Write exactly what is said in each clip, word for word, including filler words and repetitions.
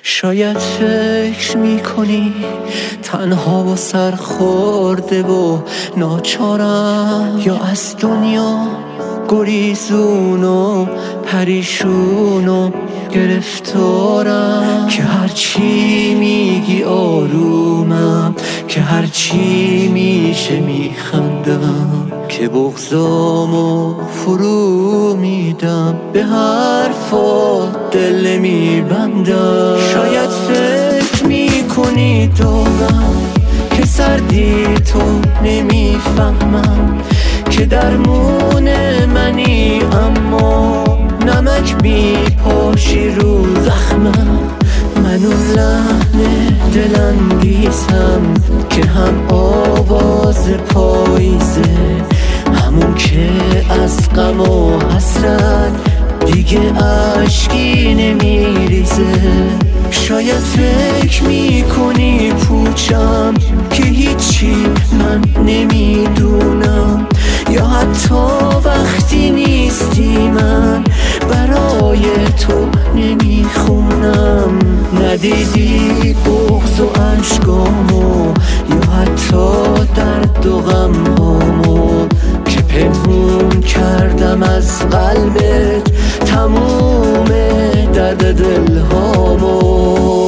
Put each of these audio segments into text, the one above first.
شاید فکر میکنی تنها و سرخورده و ناچارم، یا از دنیا گریزون و پریشون و گرفتارم، که هرچی میگی آرومم، که هرچی میشه میخندم، که بغضامو فرو میدم، به حرفات دل نمیبندم. شاید فکر میکنی دارم که سردی تو نمیفهمم، که درمون منی اما نمک میپاشی رو زخمم. من اون لحن دلانگیزم که هم آواز پاییزه، همون که از غم و حسرت دیگه عشقی نمیریزه. شاید فکر میکنی پوچم که هیچی من نمیدونم، یا حتی وقتی نیستی من برای تو نمیخونم. ندیدی بغض و عشقامو، یا حتی درد و غمهامو، که پنهون کردم از قلبت تموم درد دلهامو.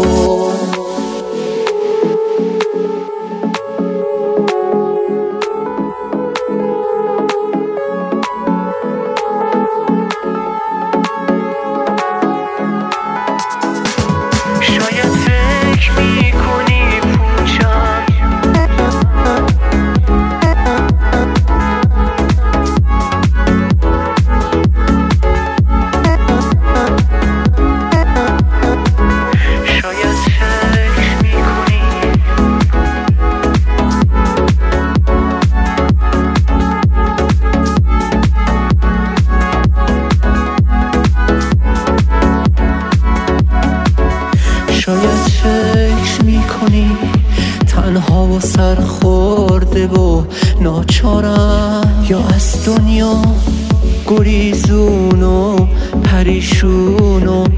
شاید فکر میکنی تنها و سرخورده و ناچارم، یا از دنیا گریزون و پریشون و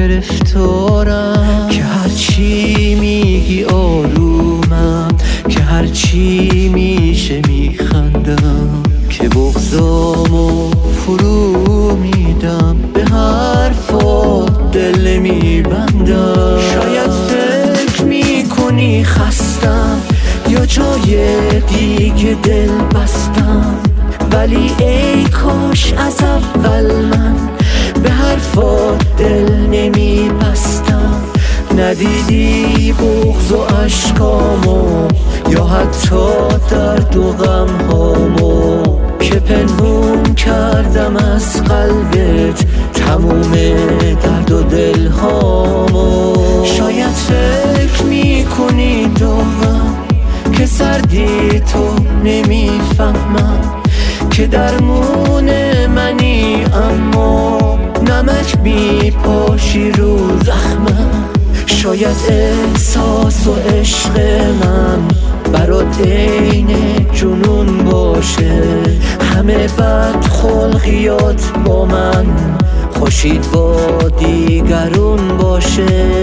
گرفتارم، که هرچی میگی آرومم، که هرچی میشه میخندم، که بغضامو فرو میدم، به حرفات دل نمیبندم. شاید فکر میکنی خستم یا جای دیگه دل بستم، ولی ای کاش از اول من به حرفات دل نمیبستم. ندیدی بغض و عشقامو، یا حتی درد و غمهامو، که پنهون کردم از قلبت تموم درد و دلهامو. شاید فکر میکنی دارم که سردی تو نمیفهمم، که درمون منی اما نمک میپاشی رو زخمم. شاید احساس و عشق من برات عین جنون باشه، همه بد خلقیات با من خوشید با دیگرون باشه.